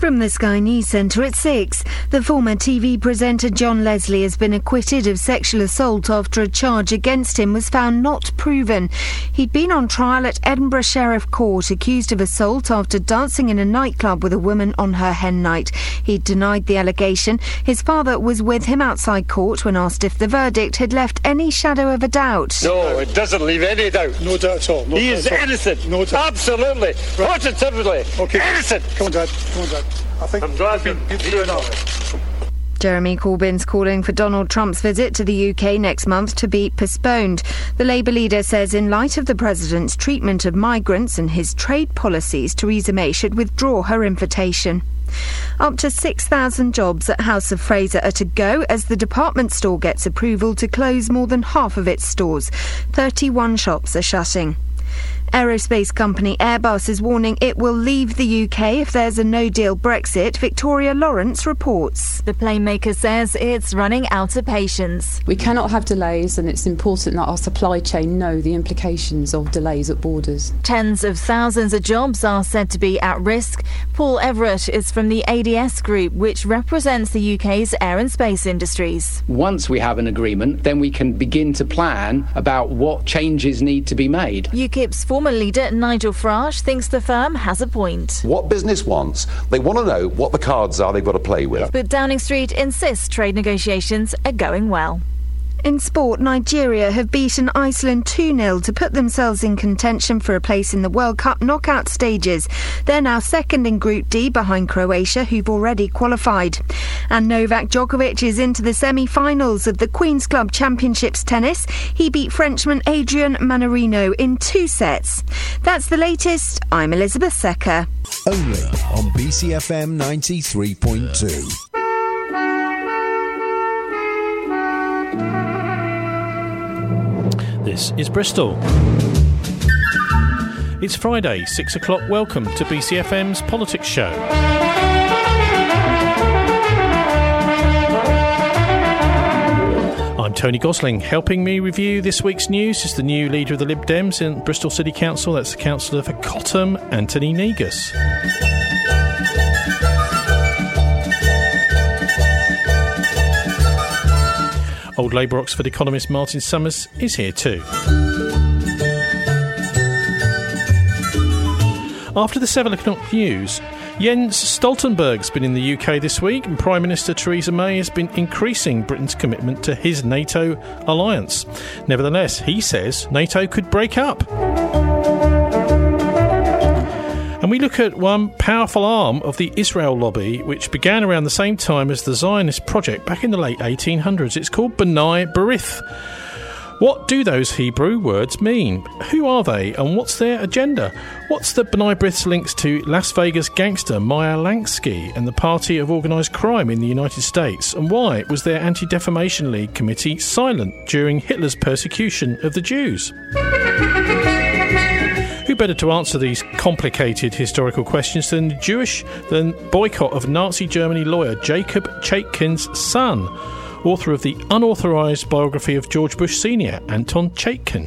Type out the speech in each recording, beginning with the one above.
From the Sky News Centre at 6, the former TV presenter John Leslie has been acquitted of sexual assault after a charge against him was found not proven. He'd been on trial at Edinburgh Sheriff Court, accused of assault after dancing in a nightclub with a woman on her hen night. He denied the allegation. His father was with him outside court when asked if the verdict had left any shadow of a doubt. No, it doesn't leave any doubt. No doubt at all. He is innocent. No doubt. Absolutely. Right. Positively. Okay. Innocent. Come on, Dad. I think I'm glad you've been through enough. Jeremy Corbyn's calling for Donald Trump's visit to the UK next month to be postponed. The Labour leader says in light of the president's treatment of migrants and his trade policies, Theresa May should withdraw her invitation. Up to 6,000 jobs at House of Fraser are to go as the department store gets approval to close more than half of its stores. 31 shops are shutting. Aerospace company Airbus is warning it will leave the UK if there's a no-deal Brexit. Victoria Lawrence reports. The plane maker says it's running out of patience. We cannot have delays, and it's important that our supply chain know the implications of delays at borders. Tens of thousands of jobs are said to be at risk. Paul Everett is from the ADS Group, which represents the UK's air and space industries. Once we have an agreement, then we can begin to plan about what changes need to be made. UKIP's former leader Nigel Farage thinks the firm has a point. What business wants, they want to know what the cards are they've got to play with. But Downing Street insists trade negotiations are going well. In sport, Nigeria have beaten Iceland 2-0 to put themselves in contention for a place in the World Cup knockout stages. They're now second in Group D behind Croatia, who've already qualified. And Novak Djokovic is into the semi-finals of the Queen's Club Championships tennis. He beat Frenchman Adrian Manarino in 2 sets. That's the latest. I'm Elizabeth Secker. Only on BCFM 93.2. This is Bristol. It's Friday, 6 o'clock. Welcome to BCFM's Politics Show. I'm Tony Gosling. Helping me review this week's news is the new leader of the Lib Dems in Bristol City Council. That's the Councillor for Cottam, Anthony Negus. Old Labour Oxford economist Martin Summers is here too. After the 7 o'clock news, Jens Stoltenberg's been in the UK this week, and Prime Minister Theresa May has been increasing Britain's commitment to his NATO alliance. Nevertheless, he says NATO could break up. And we look at one powerful arm of the Israel lobby, which began around the same time as the Zionist project back in the late 1800s. It's called B'nai B'rith. What do those Hebrew words mean? Who are they, and what's their agenda? What's the B'nai B'rith's links to Las Vegas gangster Meyer Lansky and the Party of Organised Crime in the United States? And why was their Anti-Defamation League committee silent during Hitler's persecution of the Jews? Who better to answer these complicated historical questions than boycott of Nazi Germany lawyer Jacob Chaikin's son, author of the unauthorised biography of George Bush Sr., Anton Chaikin.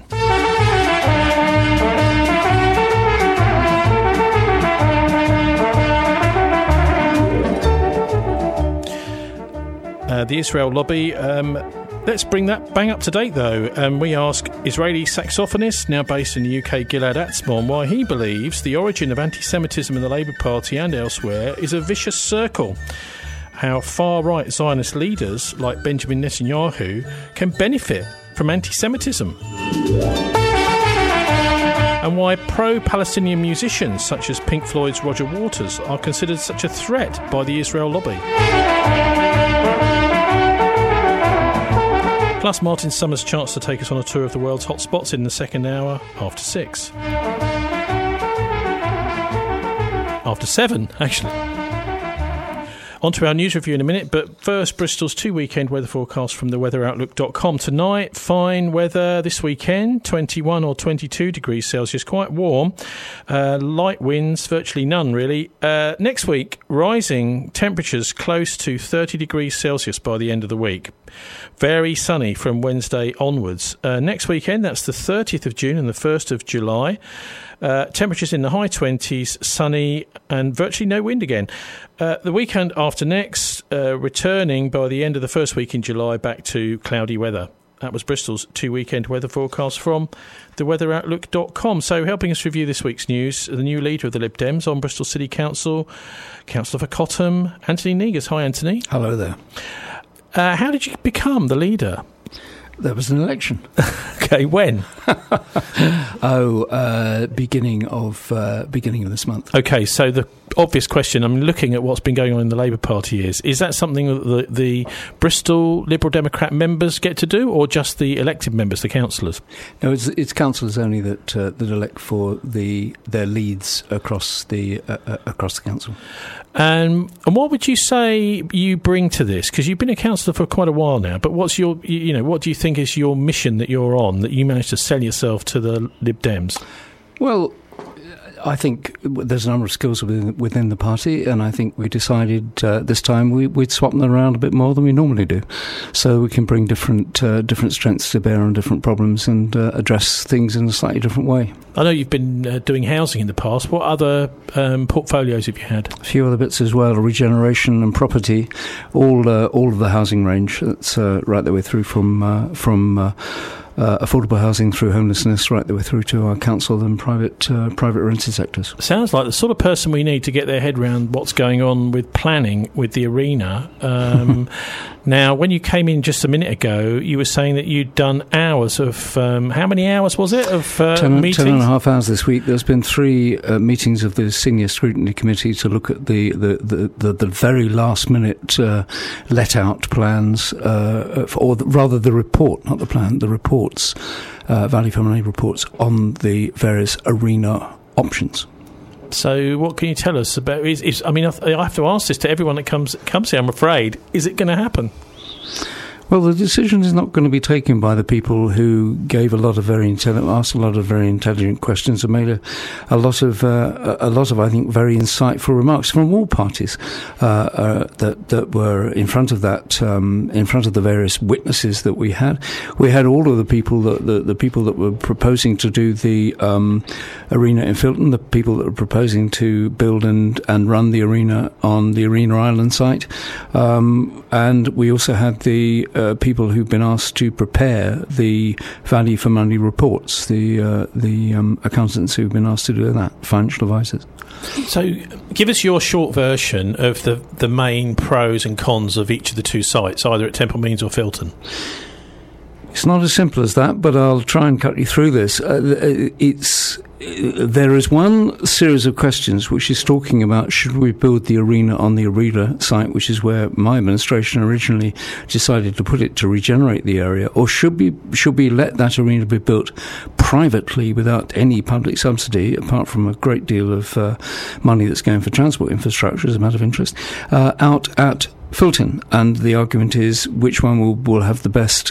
The Israel lobby... Let's bring that bang up to date, though. We ask Israeli saxophonist, now based in the UK, Gilad Atzmon, why he believes the origin of anti-Semitism in the Labour Party and elsewhere is a vicious circle. How far-right Zionist leaders, like Benjamin Netanyahu, can benefit from anti-Semitism. And why pro-Palestinian musicians, such as Pink Floyd's Roger Waters, are considered such a threat by the Israel lobby. Plus, Martin Summers' chance to take us on a tour of the world's hotspots in the second hour after 6. After 7, actually. On to our news review in a minute, but first, Bristol's 2 weekend weather forecast from the weatheroutlook.com. Tonight, fine weather this weekend, 21 or 22 degrees Celsius, quite warm. Light winds, virtually none really. Next week, rising temperatures close to 30 degrees Celsius by the end of the week. Very sunny from Wednesday onwards. Next weekend, that's the 30th of June and the 1st of July. Temperatures in the high 20s, sunny and virtually no wind again. The weekend after next, returning by the end of the first week in July back to cloudy weather. That was Bristol's 2-weekend weather forecast from theweatheroutlook.com. So helping us review this week's news, the new leader of the Lib Dems on Bristol City Council, Councillor for Cottam, Anthony Negus. Hi, Anthony. Hello there. How did you become the leader? There was an election. Okay, when? Beginning of this month. Okay, so the obvious question, I'm looking at what's been going on in the Labour Party is that something that the Bristol Liberal Democrat members get to do, or just the elected members, the councillors? No, it's councillors only that elect for their leads across the council. And what would you say you bring to this? Because you've been a councillor for quite a while now, but what's your, what do you think is your mission that you're on, that you managed to sell yourself to the Lib Dems? Well, I think there's a number of skills within the party, and I think we decided this time we'd swap them around a bit more than we normally do, so we can bring different strengths to bear on different problems and address things in a slightly different way. I know you've been doing housing in the past. What other portfolios have you had? A few other bits as well: regeneration and property, all of the housing range. That's right the way through from affordable housing through homelessness, right the way through to our council and private rented sectors. Sounds like the sort of person we need to get their head around what's going on with planning with the arena. Now, when you came in just a minute ago, you were saying that you'd done hours of... how many hours was it of meetings? 10 and a half hours this week. There's been 3 meetings of the Senior Scrutiny Committee to look at the very last-minute let-out plans, rather the report, not the plan, the reports, value for money reports on the various arena options. So what can you tell us about... I have to ask this to everyone that comes here, I'm afraid. Is it going to happen? Well, the decision is not going to be taken by the people who gave asked a lot of very intelligent questions and made a lot of I think very insightful remarks from all parties that were in front of the various witnesses that we had. We had all of the people the people that were proposing to do the arena in Filton, the people that were proposing to build and run the arena on the Arena Island site, and we also had the people who've been asked to prepare the value for money reports, the accountants who've been asked to do that, financial advisors. So give us your short version of the main pros and cons of each of the 2 sites, either at Temple Means or Filton. It's not as simple as that, but I'll try and cut you through this. There is one series of questions which is talking about should we build the arena on the arena site, which is where my administration originally decided to put it to regenerate the area, or should we let that arena be built privately without any public subsidy, apart from a great deal of money that's going for transport infrastructure as a matter of interest, out at Filton, and the argument is which one will have the best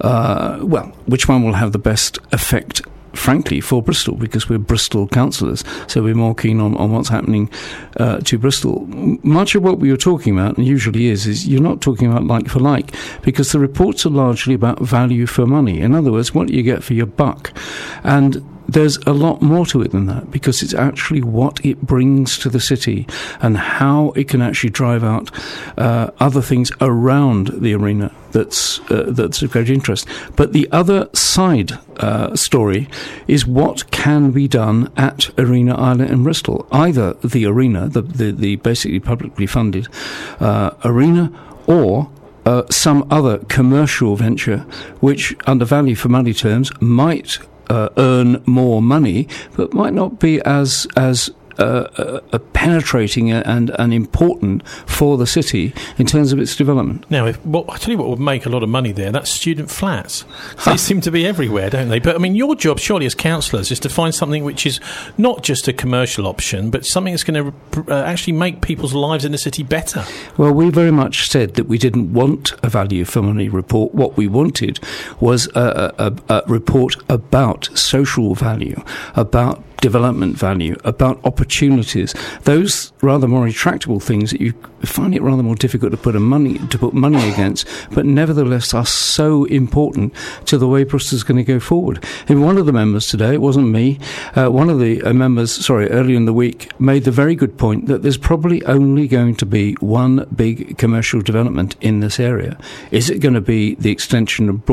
effect, frankly, for Bristol, because we're Bristol councillors, so we're more keen on what's happening to Bristol. Much of what we were talking about, and usually is you're not talking about like for like, because the reports are largely about value for money. In other words, what do you get for your buck? And there's a lot more to it than that, because it's actually what it brings to the city and how it can actually drive out other things around the arena that's of great interest. But the other side story is what can be done at Arena Island in Bristol. Either the arena, the basically publicly funded arena, or some other commercial venture which, under value for money terms, might earn more money, but might not be as penetrating and important for the city in terms of its development. Now, I tell you what would make a lot of money there, that's student flats. They seem to be everywhere, don't they? But, I mean, your job, surely, as councillors, is to find something which is not just a commercial option, but something that's going to actually make people's lives in the city better. Well, we very much said that we didn't want a value for money report. What we wanted was a report about social value, about development value, about opportunities, those rather more intractable things that you find it rather more difficult to put money against, but nevertheless are so important to the way Bristol's going to go forward. And one of the members today, it wasn't me, one of the members, earlier in the week, made the very good point that there's probably only going to be one big commercial development in this area. Is it going to be the extension of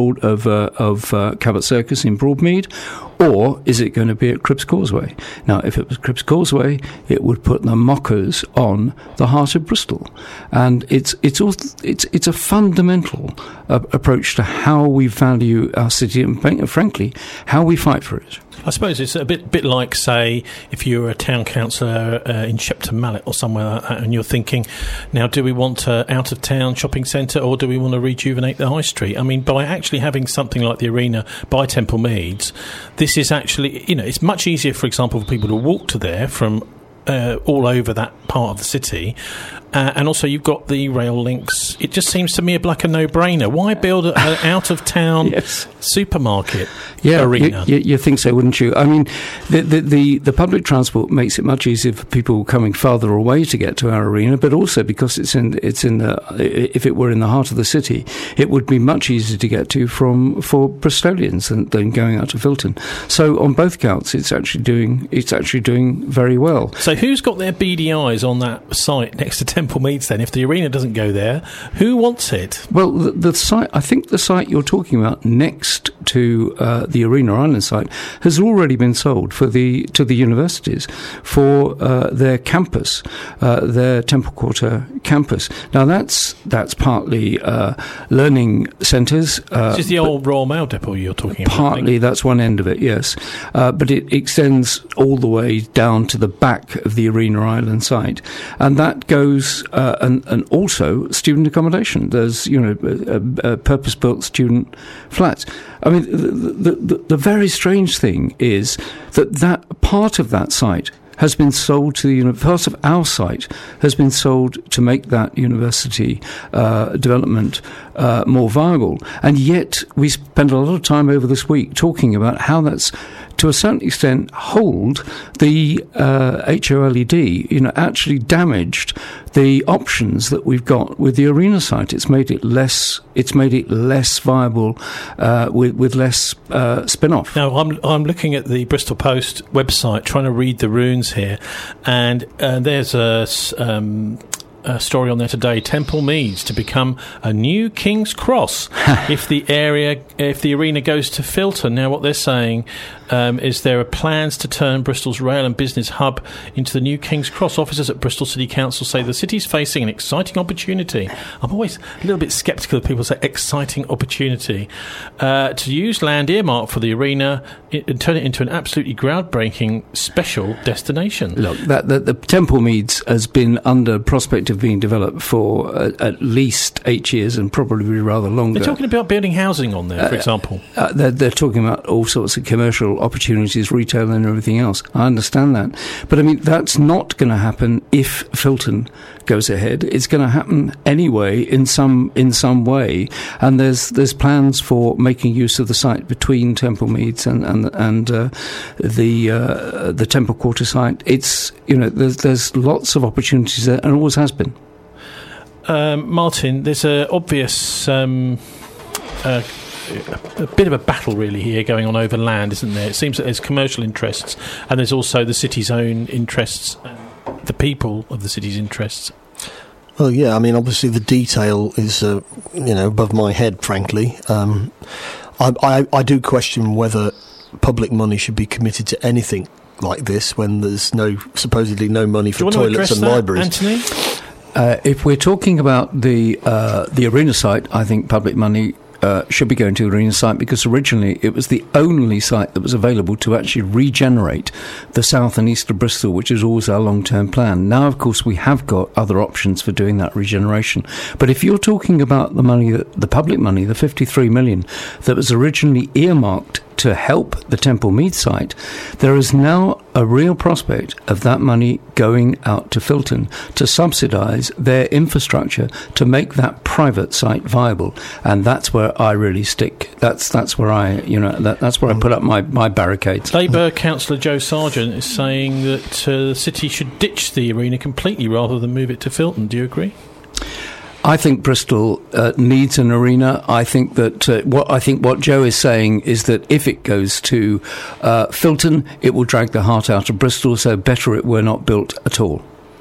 Cabot Circus in Broadmead, or is it going to be at Cribbs Causeway? Now, if it was Cribbs Causeway, it would put the mockers on the heart of Bristol, and it's a fundamental approach to how we value our city and, frankly, how we fight for it. I suppose it's a bit like, say, if you were a town councillor in Shepton Mallet or somewhere like that, and you're thinking, now, do we want an out-of-town shopping centre, or do we want to rejuvenate the high street? I mean, by actually having something like the arena by Temple Meads, this is actually, it's much easier, for example, for people to walk to there from all over that part of the city. And also you've got the rail links. It just seems to me like a no-brainer. Why build an out-of-town supermarket arena? You think so, wouldn't you? I mean, the public transport makes it much easier for people coming farther away to get to our arena, but also because it's in if it were in the heart of the city, it would be much easier to get to for Bristolians than going out to Filton. So on both counts, it's actually doing very well. So who's got their beady eyes on that site next to Temple Meads then? If the arena doesn't go there, who wants it? Well, the site, I think the site you're talking about next to the Arena Island site has already been sold to the universities for their campus, their Temple Quarter campus. Now that's partly learning centres. This is the old Royal Mail depot you're talking about. Partly, that's one end of it, yes. But it extends all the way down to the back of the Arena Island site, and that goes and also student accommodation. There's purpose-built student flats. I mean, the very strange thing is that part of that site has been sold to part of our site has been sold to make that university development more viable. And yet we spent a lot of time over this week talking about how that's, to a certain extent, the HOLED, actually damaged the options that we've got with the arena site. It's made it less viable with less spin-off. Now, I'm looking at the Bristol Post website, trying to read the runes here, and there's a story on there today. Temple Meads to become a new King's Cross if the arena goes to Filton. Now, what they're saying is there are plans to turn Bristol's rail and business hub into the new King's Cross. Officers at Bristol City Council say the city's facing an exciting opportunity. I'm always a little bit sceptical if people say exciting opportunity to use land earmarked for the arena and turn it into an absolutely groundbreaking special destination. Look, the Temple Meads has been under prospect of being developed for at least 8 years and probably rather longer. They're talking about building housing on there, for example. They're talking about all sorts of commercial opportunities, retail and everything else. I understand that. But I mean, that's not going to happen if Filton goes ahead. It's going to happen anyway in some way. And there's plans for making use of the site between Temple Meads and the Temple Quarter site. It's, there's lots of opportunities there and always has been. Martin, there's an obvious a bit of a battle really here going on over land, isn't there? It seems that there's commercial interests and there's also the city's own interests and the people of the city's interests. Well, yeah, I mean, obviously the detail is, above my head, frankly. I do question whether public money should be committed to anything like this when there's supposedly no money for toilets and libraries. Anthony? If we're talking about the arena site, I think public money should be going to the arena site because originally it was the only site that was available to actually regenerate the south and east of Bristol, which is always our long-term plan. Now, of course, we have got other options for doing that regeneration. But if you're talking about the money, the public money, the 53 million that was originally earmarked to help the Temple Mead site, there is now a real prospect of that money going out to Filton to subsidise their infrastructure to make that private site viable, and that's where I really stick. That's where I that's where I put up my barricades. Labour councillor Joe Sargent is saying that the city should ditch the arena completely rather than move it to Filton. Do you agree? I think Bristol needs an arena. I think that what Joe is saying is that if it goes to Filton, it will drag the heart out of Bristol. So better it were not built at all.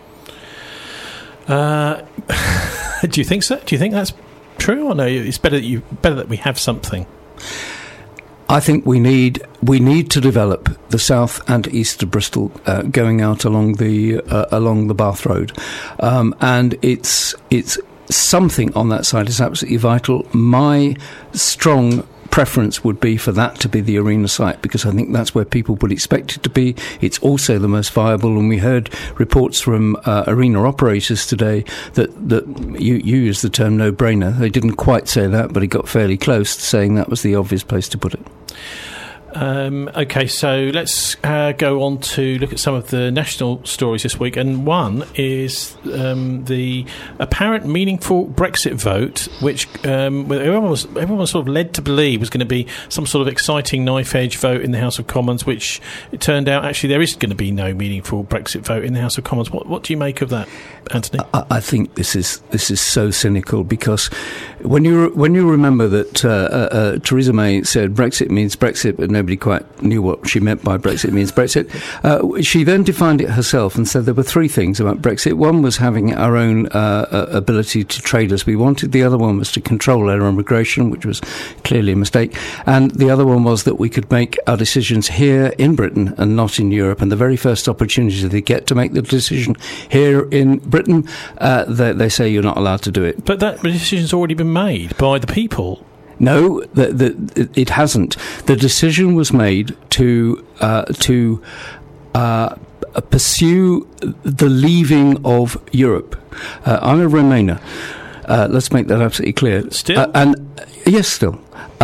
Do you think so? Do you think that's true, or no? It's better that we have something. I think we need to develop the south and east of Bristol, going out along the Bath Road, and it's something on that side is absolutely vital. My strong preference would be for that to be the arena site, because I think that's where people would expect it to be. It's also the most viable, and we heard reports from arena operators today that you used the term no-brainer. They didn't quite say that, but it got fairly close to saying that was the obvious place to put it. OK, so let's go on to look at some of the national stories this week, and one is the apparent meaningful Brexit vote, which everyone was sort of led to believe was going to be some sort of exciting knife-edge vote in the House of Commons, which it turned out actually there is going to be no meaningful Brexit vote in the House of Commons. What do you make of that, Anthony? I think this is so cynical, because when you remember that Theresa May said Brexit means Brexit, but nobody quite knew what she meant by Brexit means Brexit. She then defined it herself and said there were three things about Brexit. One was having our own ability to trade as we wanted. The other one was to control our immigration, which was clearly a mistake. And the other one was that we could make our decisions here in Britain and not in Europe. And the very first opportunity they get to make the decision here in Britain, they say you're not allowed to do it. But that decision's already been made by the people. No, it hasn't. The decision was made to pursue the leaving of Europe. I'm a Remainer. Let's make that absolutely clear. Still? Yes, still.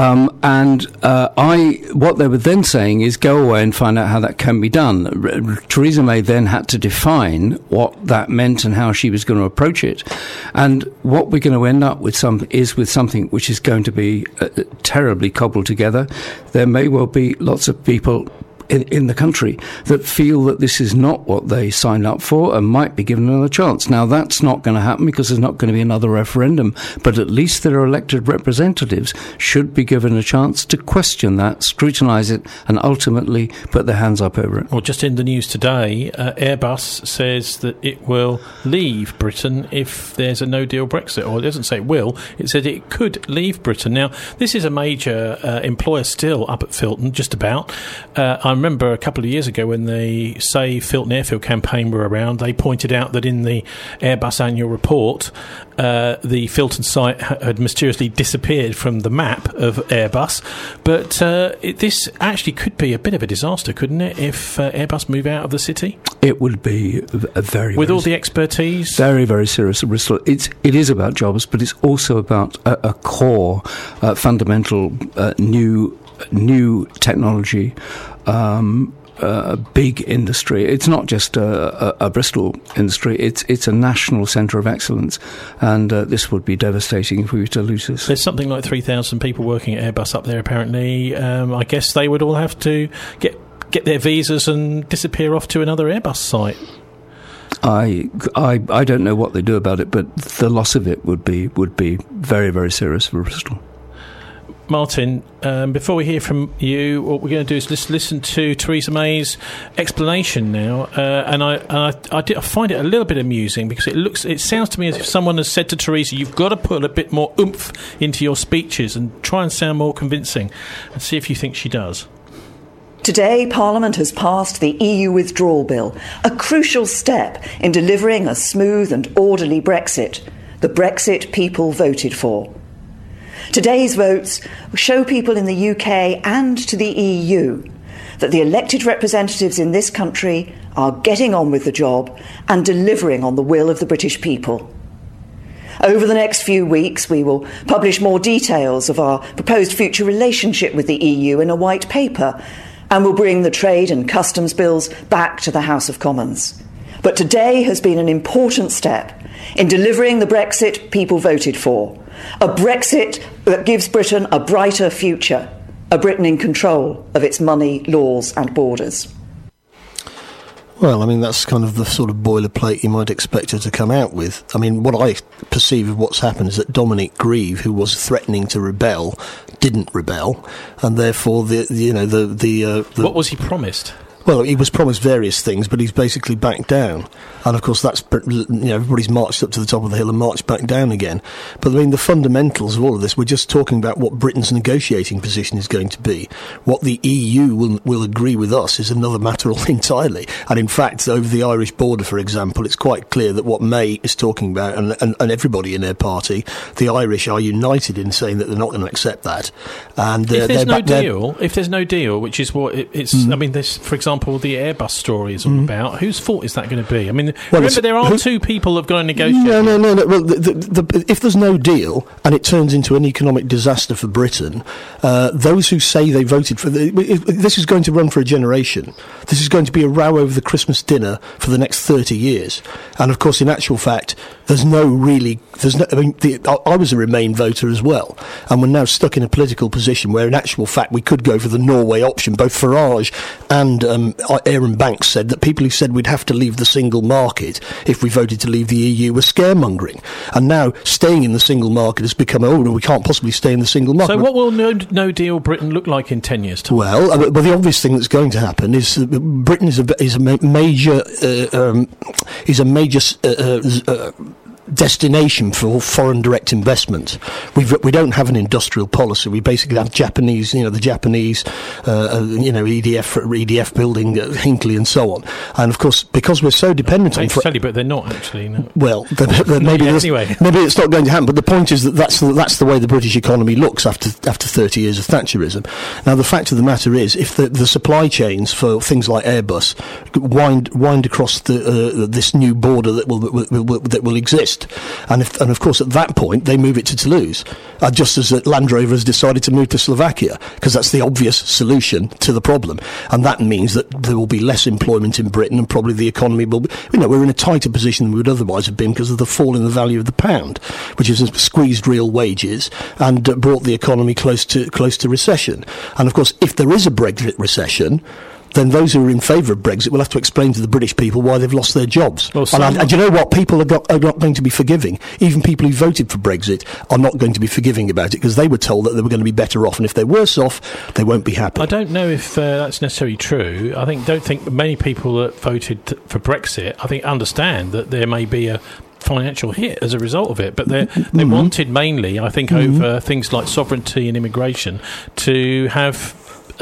What they were then saying is go away and find out how that can be done. Theresa May then had to define what that meant and how she was going to approach it. And what we're going to end up with with something which is going to be terribly cobbled together. There may well be lots of people in the country that feel that this is not what they signed up for and might be given another chance. Now, that's not going to happen because there's not going to be another referendum, but at least their elected representatives should be given a chance to question that, scrutinise it, and ultimately put their hands up over it. Well, just in the news today, Airbus says that it will leave Britain if there's a no-deal Brexit. Or it doesn't say it will, it said it could leave Britain. Now, this is a major employer still up at Filton, just about. I remember a couple of years ago when the Save Filton Airfield campaign were around, they pointed out that in the Airbus annual report, the Filton site had mysteriously disappeared from the map of Airbus. But this actually could be a bit of a disaster, couldn't it, if Airbus move out of the city? It would be a very... With all the expertise? Very, very serious at Bristol. It is about jobs, but it's also about a core, fundamental, new technology, big industry. It's not just a Bristol industry. It's a national centre of excellence, and this would be devastating if we were to lose this. There's something like 3,000 people working at Airbus up there, apparently. I guess they would all have to get their visas and disappear off to another Airbus site. I don't know what they do about it, but the loss of it would be very, very serious for Bristol. Martin, before we hear from you, what we're going to do is listen to Theresa May's explanation now, and I find it a little bit amusing because it sounds to me as if someone has said to Theresa, you've got to put a bit more oomph into your speeches and try and sound more convincing, and see if you think she does. Today, Parliament has passed the EU withdrawal bill, a crucial step in delivering a smooth and orderly Brexit, the Brexit people voted for. Today's votes show people in the UK and to the EU that the elected representatives in this country are getting on with the job and delivering on the will of the British people. Over the next few weeks, we will publish more details of our proposed future relationship with the EU in a white paper, and will bring the trade and customs bills back to the House of Commons. But today has been an important step in delivering the Brexit people voted for, a Brexit that gives Britain a brighter future, a Britain in control of its money, laws and borders. Well, I mean, that's kind of the sort of boilerplate you might expect her to come out with. I mean, what I perceive of what's happened is that Dominic Grieve, who was threatening to rebel, didn't rebel, and therefore what was he promised? Well, he was promised various things, but he's basically backed down. And, of course, that's, everybody's marched up to the top of the hill and marched back down again. But, I mean, the fundamentals of all of this, we're just talking about what Britain's negotiating position is going to be. What the EU will agree with us is another matter entirely. And, in fact, over the Irish border, for example, it's quite clear that what May is talking about, and everybody in their party, the Irish are united in saying that they're not going to accept that. And if there's no deal, which is what it's... I mean, this, for example, the Airbus story is all about. Whose fault is that going to be? I mean, remember, there are two people who've got to negotiate. No. Well, if there's no deal and it turns into an economic disaster for Britain, those who say they voted for... this is going to run for a generation. This is going to be a row over the Christmas dinner for the next 30 years. And, of course, in actual fact, I was a Remain voter as well, and we're now stuck in a political position where, in actual fact, we could go for the Norway option. Both Farage and Aaron Banks said that people who said we'd have to leave the single market if we voted to leave the EU were scaremongering. And now staying in the single market has become, we can't possibly stay in the single market. So what will no deal Britain look like in 10 years' time? Well, but the obvious thing that's going to happen is Britain is a major destination for foreign direct investment. We don't have an industrial policy. We basically have Japanese, the Japanese, EDF building Hinkley and so on. And of course, because we're so dependent on... but they're not actually. No. Well, maybe it's not going to happen. But the point is that that's the way the British economy looks after 30 years of Thatcherism. Now, the fact of the matter is, if the supply chains for things like Airbus wind across this new border that will exist. And of course, at that point, they move it to Toulouse, just as Land Rover has decided to move to Slovakia, because that's the obvious solution to the problem. And that means that there will be less employment in Britain, and probably the economy will be... we're in a tighter position than we would otherwise have been because of the fall in the value of the pound, which has squeezed real wages and brought the economy close to recession. And of course, if there is a Brexit recession, then those who are in favour of Brexit will have to explain to the British people why they've lost their jobs. And you know what? People are not going to be forgiving. Even people who voted for Brexit are not going to be forgiving about it, because they were told that they were going to be better off, and if they're worse off, they won't be happy. I don't know if that's necessarily true. I don't think many people that voted for Brexit, I think, understand that there may be a financial hit as a result of it, but they wanted mainly, I think, over things like sovereignty and immigration to have...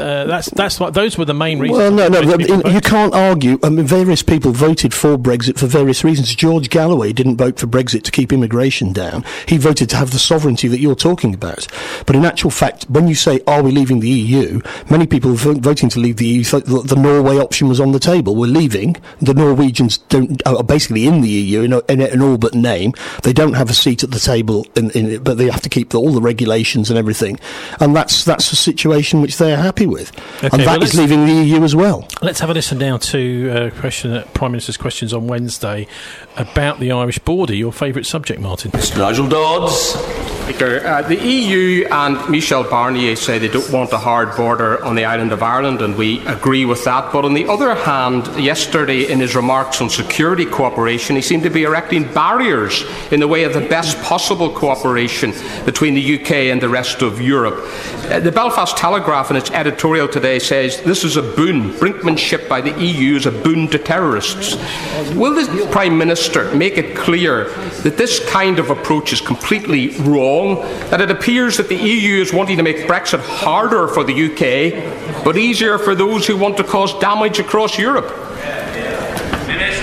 those were the main reasons. Well, you can't argue. I mean, various people voted for Brexit for various reasons. George Galloway didn't vote for Brexit to keep immigration down. He voted to have the sovereignty that you're talking about. But in actual fact, when you say, are we leaving the EU, many people voting to leave the EU thought the Norway option was on the table. We're leaving. The Norwegians are basically in the EU in all but name. They don't have a seat at the table, but they have to keep all the regulations and everything. And that's a situation which they're happy with. Okay, and that is leaving the EU as well. Let's have a listen now to Prime Minister's questions on Wednesday about the Irish border, your favourite subject, Martin. Mr. Nigel Dodds. Speaker, the EU and Michel Barnier say they don't want a hard border on the island of Ireland, and we agree with that. But on the other hand, yesterday in his remarks on security cooperation, he seemed to be erecting barriers in the way of the best possible cooperation between the UK and the rest of Europe. The Belfast Telegraph in its editorial today says this is a boon. Brinkmanship by the EU is a boon to terrorists. Will the Prime Minister make it clear that this kind of approach is completely wrong, that it appears that the EU is wanting to make Brexit harder for the UK, but easier for those who want to cause damage across Europe?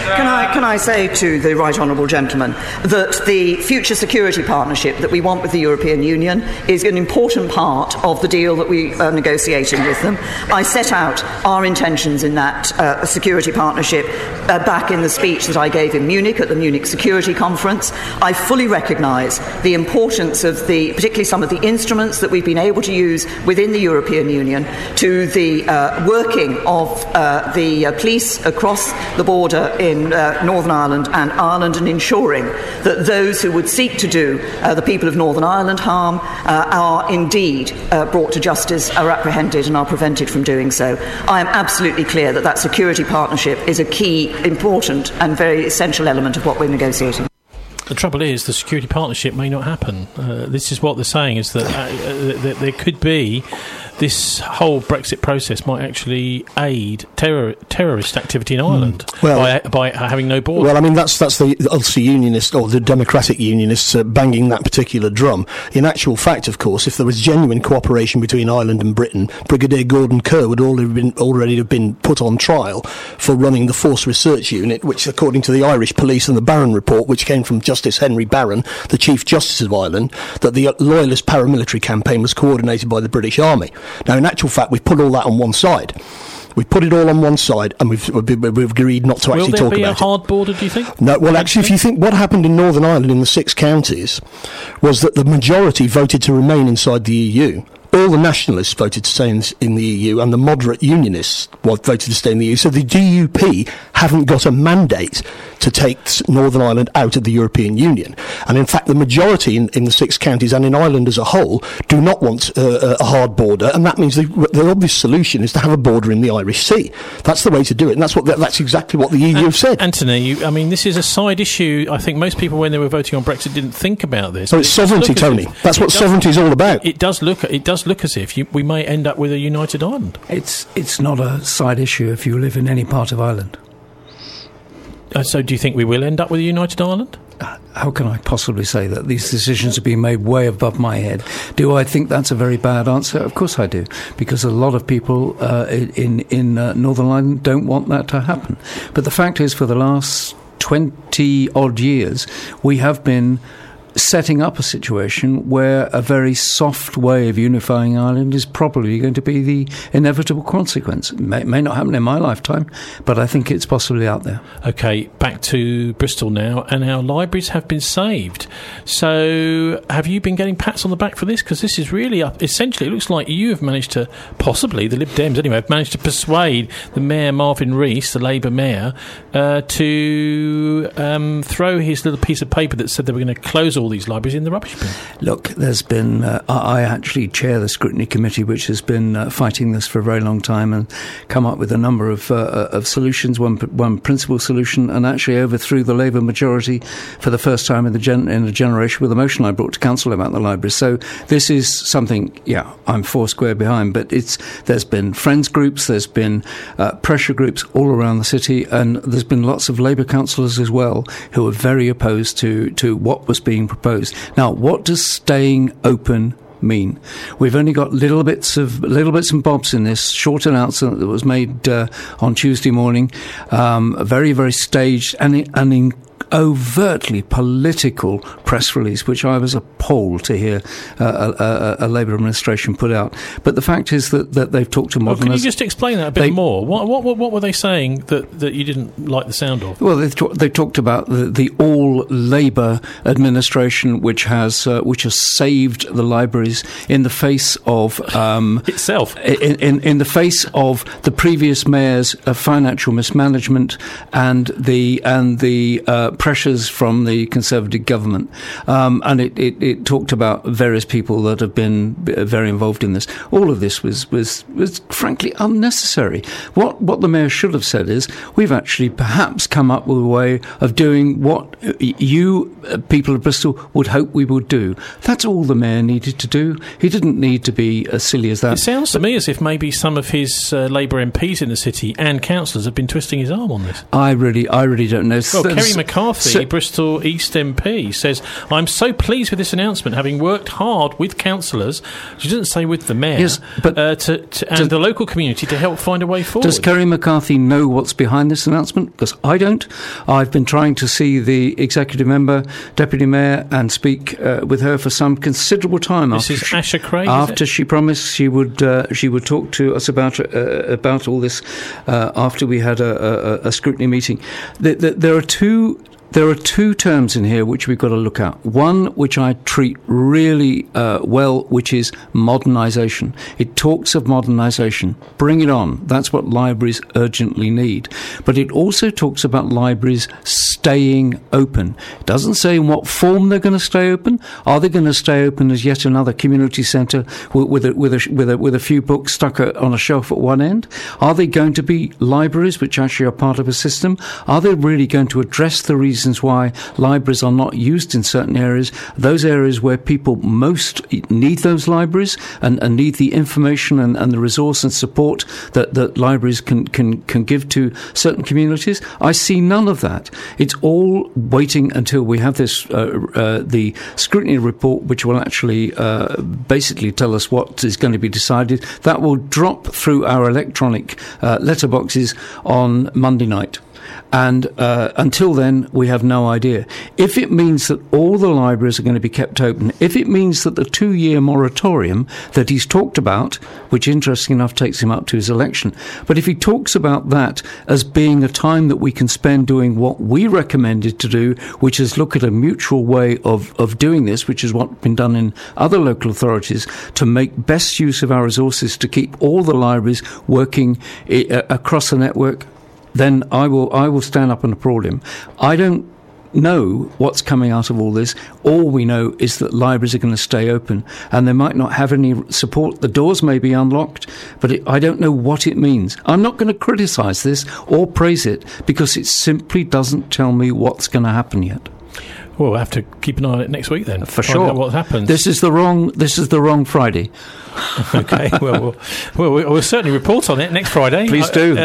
Can I say to the right honourable gentleman that the future security partnership that we want with the European Union is an important part of the deal that we are negotiating with them. I set out our intentions in that security partnership back in the speech that I gave in Munich at the Munich Security Conference. I fully recognise the importance of particularly some of the instruments that we've been able to use within the European Union to the working of the police across the border in Northern Ireland and ensuring that those who would seek to do the people of Northern Ireland harm are indeed brought to justice, are apprehended and are prevented from doing so. I am absolutely clear that that security partnership is a key, important and very essential element of what we're negotiating. The trouble is, the security partnership may not happen. This is what they're saying, is that there could be this whole Brexit process might actually aid terrorist activity in Ireland by having no border. Well, I mean, that's the Ulster Unionists or the Democratic Unionists banging that particular drum. In actual fact, of course, if there was genuine cooperation between Ireland and Britain, Brigadier Gordon Kerr would already have been put on trial for running the Force Research Unit, which, according to the Irish Police and the Barron Report, which came from Justice Henry Barron, the Chief Justice of Ireland, that the Loyalist paramilitary campaign was coordinated by the British Army. Now, in actual fact, we've put all that on one side. We've put it all on one side, and we've agreed not to actually talk about it. Will there be a hard border, do you think? No, well, actually, if you think what happened in Northern Ireland in the 6 counties was that the majority voted to remain inside the EU. All the nationalists voted to stay in the EU, and the moderate unionists voted to stay in the EU. So the DUP haven't got a mandate to take Northern Ireland out of the European Union. And in fact, the majority in the 6 counties and in Ireland as a whole do not want a hard border, and that means the obvious solution is to have a border in the Irish Sea. That's the way to do it, and that's exactly what the EU have said. Anthony, I mean, this is a side issue. I think most people, when they were voting on Brexit, didn't think about this. So it's sovereignty, Tony. That's what sovereignty is all about. It does look as if we may end up with a united Ireland. It's not a side issue if you live in any part of Ireland. So do you think we will end up with a united Ireland? How can I possibly say that? These decisions are being made way above my head. Do I think that's a very bad answer? Of course I do, because a lot of people in Northern Ireland don't want that to happen. But the fact is, for the last 20-odd years, we have been setting up a situation where a very soft way of unifying Ireland is probably going to be the inevitable consequence. It may not happen in my lifetime, but I think it's possibly out there. OK, back to Bristol now, and our libraries have been saved. So have you been getting pats on the back for this? Because this is really, essentially, it looks like you have managed to, possibly, the Lib Dems anyway, have managed to persuade the Mayor Marvin Rees, the Labour Mayor, to throw his little piece of paper that said they were going to close all these libraries in the rubbish bin. Look, there's been I actually chair the scrutiny committee, which has been fighting this for a very long time and come up with a number of solutions, one principal solution, and actually overthrew the Labour majority for the first time in a generation with a motion I brought to council about the libraries. So this is something, I'm foursquare behind, but there's been friends groups, there's been pressure groups all around the city, and there's been lots of Labour councillors as well who are very opposed to what was being proposed. Now, what does staying open mean? We've only got little bits and bobs in this short announcement that was made on Tuesday morning, a very, very staged and overtly political press release, which I was appalled to hear a Labour administration put out. But the fact is that they've talked to modernisers. Can you just explain that a bit more? What were they saying that you didn't like the sound of? Well, they talked about the all Labour administration, which has saved the libraries in the face of itself, in the face of the previous mayor's financial mismanagement and the pressures from the Conservative government, and it talked about various people that have been very involved in this. All of this was frankly unnecessary. What the mayor should have said is, we've actually perhaps come up with a way of doing what you people of Bristol would hope we would do. That's all the mayor needed to do. He didn't need to be as silly as that. It sounds to me as if maybe some of his Labour MPs in the city and councillors have been twisting his arm on this. I really don't know. Well, Kerry McCarthy McCarthy, Bristol East MP, says, I'm so pleased with this announcement, having worked hard with councillors, she doesn't say with the mayor, yes, but and the local community to help find a way forward. Does Kerry McCarthy know what's behind this announcement? Because I don't. I've been trying to see the executive member, deputy mayor, and speak with her for some considerable time. This is Asher Craig. After she promised she would talk to us about all this after we had a scrutiny meeting. There are two terms in here which we've got to look at. One, which I treat really well, which is modernisation. It talks of modernisation. Bring it on. That's what libraries urgently need. But it also talks about libraries staying open. It doesn't say in what form they're going to stay open. Are they going to stay open as yet another community centre with a few books stuck on a shelf at one end? Are they going to be libraries which actually are part of a system? Are they really going to address the reasons why libraries are not used in certain areas, those areas where people most need those libraries and need the information and the resource and support that libraries can give to certain communities? I see none of that. It's all waiting until we have this the scrutiny report, which will actually basically tell us what is going to be decided. That will drop through our electronic letterboxes on Monday night. And until then, we have no idea. If it means that all the libraries are going to be kept open, if it means that the 2-year moratorium that he's talked about, which interesting enough takes him up to his election, but if he talks about that as being a time that we can spend doing what we recommended to do, which is look at a mutual way of doing this, which is what's been done in other local authorities, to make best use of our resources to keep all the libraries working across the network, then I will stand up and applaud him. I don't know what's coming out of all this. All we know is that libraries are going to stay open, and they might not have any support. The doors may be unlocked, but I don't know what it means. I'm not going to criticise this or praise it because it simply doesn't tell me what's going to happen yet. Well, we'll have to keep an eye on it next week then. For sure. What happens. This is the wrong Friday. Okay, well, we'll certainly report on it next Friday. Please do.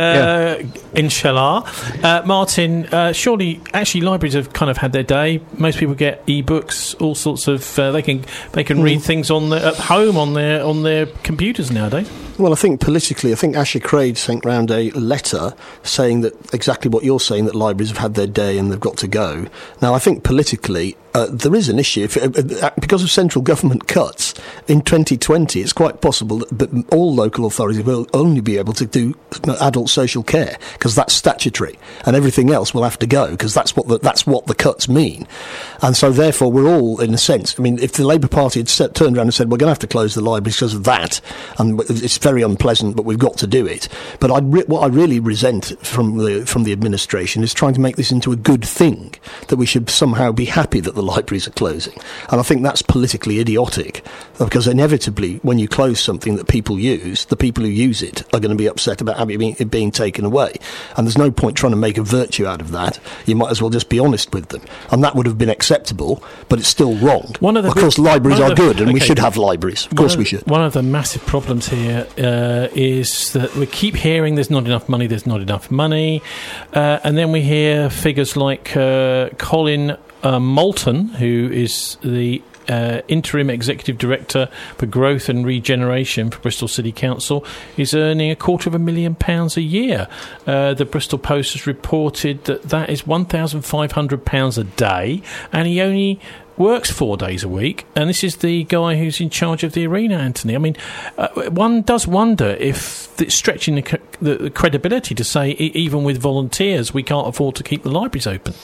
Inshallah. Martin, surely, actually, libraries have kind of had their day. Most people get e-books, all sorts of. They can read things at home on their computers nowadays. Well, I think politically, Asher Craig sent round a letter saying that exactly what you're saying, that libraries have had their day and they've got to go. Now, I think politically, there is an issue. Because of central government cuts in 2020, it's quite possible that all local authorities will only be able to do adult social care because that's statutory, and everything else will have to go because that's what the cuts mean. And so, therefore, we're all, in a sense, I mean, if the Labour Party had turned around and said, we're going to have to close the libraries because of that, and it's very unpleasant, but we've got to do it. But what I really resent from the administration is trying to make this into a good thing, that we should somehow be happy that the libraries are closing. And I think that's politically idiotic, because inevitably, when you close something that people use, the people who use it are going to be upset about it being taken away. And there's no point trying to make a virtue out of that. You might as well just be honest with them. And that would have been acceptable, but it's still wrong. Of course, libraries are good, and we should have libraries. Of course we should. One of the massive problems here is that we keep hearing there's not enough money, and then we hear figures like Colin Moulton, who is the interim executive director for growth and regeneration for Bristol City Council, is earning £250,000 a year. The Bristol Post has reported that is £1,500 a day, and he only works 4 days a week, and this is the guy who's in charge of the arena, Anthony. I mean, one does wonder if it's stretching the credibility to say even with volunteers we can't afford to keep the libraries open.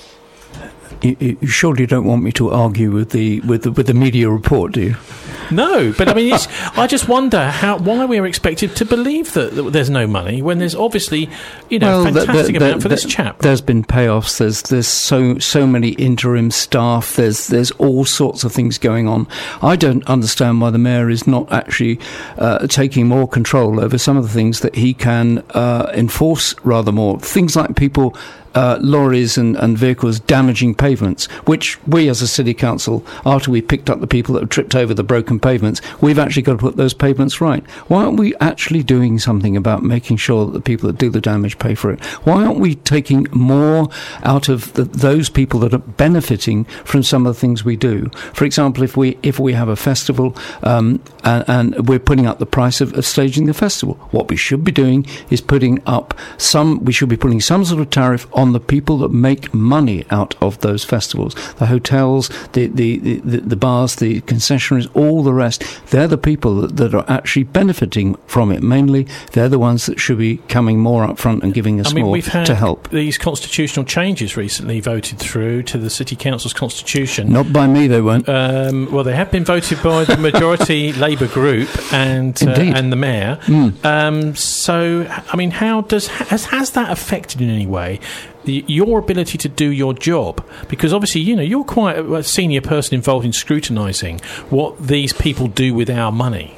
You surely don't want me to argue with the media report, do you? No, but I mean, I just wonder why we're expected to believe that there's no money when there's obviously, fantastic amount for this chap. There's been payoffs. There's so many interim staff. There's all sorts of things going on. I don't understand why the mayor is not actually taking more control over some of the things that he can enforce rather more. Things like people lorries and vehicles damaging pavements, which we as a city council, after we picked up the people that have tripped over the broken pavements, we've actually got to put those pavements right. Why aren't we actually doing something about making sure that the people that do the damage pay for it? Why aren't we taking more out of those people that are benefiting from some of the things we do? For example, if we have a festival and we're putting up the price of staging the festival, what we should be doing is putting some sort of tariff on the people that make money out of those festivals. The hotels, the bars, the concessionaries, all the rest. They're the people that are actually benefiting from it. Mainly, they're the ones that should be coming more up front and giving us more to help. These constitutional changes recently voted through to the City Council's constitution. Not by me, they weren't. Well, they have been voted by the majority Labour group and the mayor. So, I mean, has that affected in any way your ability to do your job? Because obviously, you're quite a senior person involved in scrutinising what these people do with our money.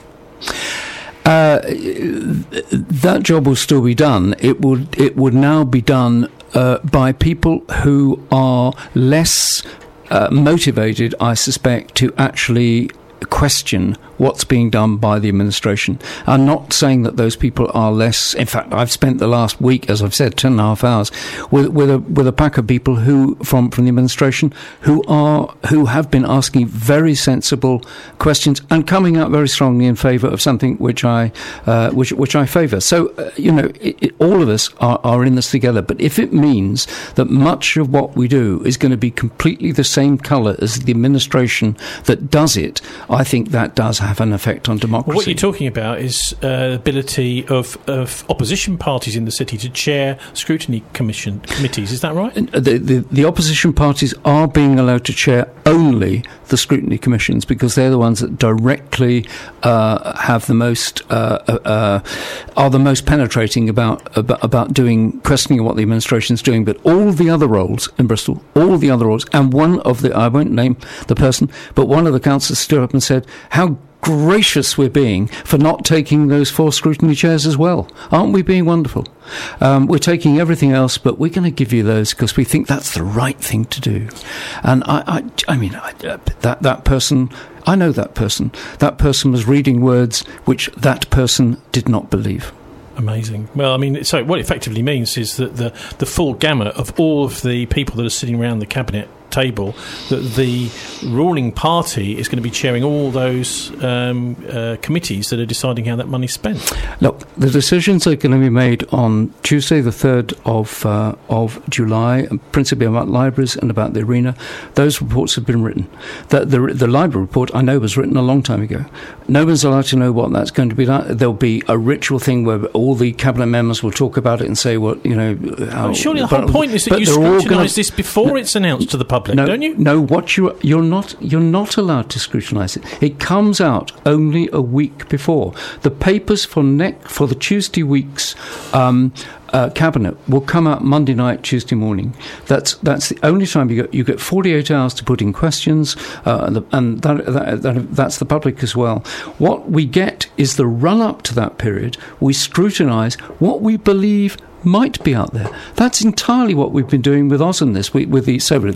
That job will still be done. It would now be done by people who are less motivated, I suspect, to actually question what's being done by the administration. I'm not saying that those people are less. In fact, I've spent the last week, as I've said, 10.5 hours with a pack of people who from the administration who have been asking very sensible questions and coming out very strongly in favour of something which I favour. So all of us are in this together. But if it means that much of what we do is going to be completely the same colour as the administration that does it, I think that does have an effect on democracy. Well, what you're talking about is the ability of opposition parties in the city to chair scrutiny committees. Is that right? The opposition parties are being allowed to chair only the scrutiny commissions because they're the ones that directly have the most are the most penetrating about doing questioning of what the administration's doing. But all the other roles in Bristol, and one of the, I won't name the person, but one of the councillors stood up and said how gracious we're being for not taking those 4 scrutiny chairs as well. Aren't we being wonderful? We're taking everything else, but we're going to give you those because we think that's the right thing to do. And that person, I know that person. That person was reading words which that person did not believe. Amazing. Well, I mean, so what it effectively means is that the full gamut of all of the people that are sitting around the cabinet table, that the ruling party is going to be chairing all those committees that are deciding how that money's spent. Look, the decisions are going to be made on Tuesday, the 3rd of July, principally about libraries and about the arena. Those reports have been written. The library report, I know, was written a long time ago. No one's allowed to know what that's going to be like. There'll be a ritual thing where all the cabinet members will talk about it and say what, surely the whole point is that you scrutinise this before it's announced to the public. Don't you? No, you're not allowed to scrutinise it. It comes out only a week before. The papers for the Tuesday week's cabinet will come out Monday night, Tuesday morning. That's the only time you get 48 hours to put in questions, and that's the public as well. What we get is the run up to that period. We scrutinise what we believe might be out there. That's entirely what we've been doing with Ozen this week, with the